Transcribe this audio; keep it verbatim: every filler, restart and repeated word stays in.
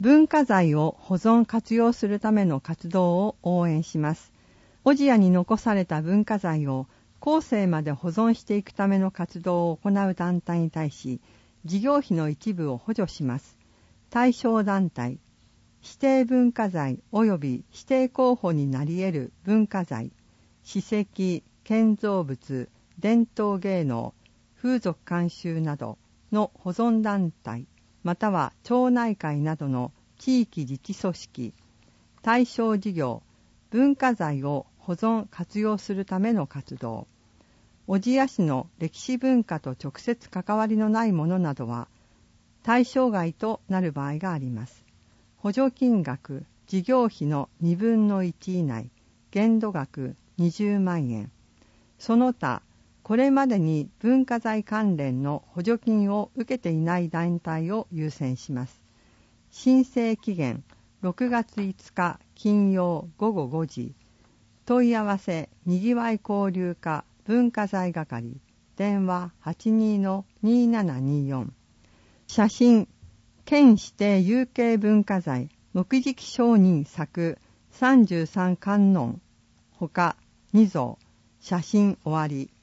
文化財を保存活用するための活動を応援します。小千谷に残された文化財を後世まで保存していくための活動を行う団体に対し、事業費の一部を補助します。対象団体、指定文化財及び指定候補になり得る文化財、史跡、建造物、伝統芸能、風俗慣習などの保存団体、または町内会などの地域自治組織、対象事業、文化財を保存活用するための活動、小千谷市の歴史文化と直接関わりのないものなどは対象外となる場合があります。補助金額、事業費のにぶんのいち以内、限度額にじゅうまんえん。その他、これまでに文化財関連の補助金を受けていない団体を優先します。申請期限ろくがついつか金曜ごごごじ。問い合わせにぎわい交流課文化財係、電話 はちにーのにーななにーよん。写真、県指定有形文化財木喰上人作さんじゅうさん観音ほかにぞう、写真終わり。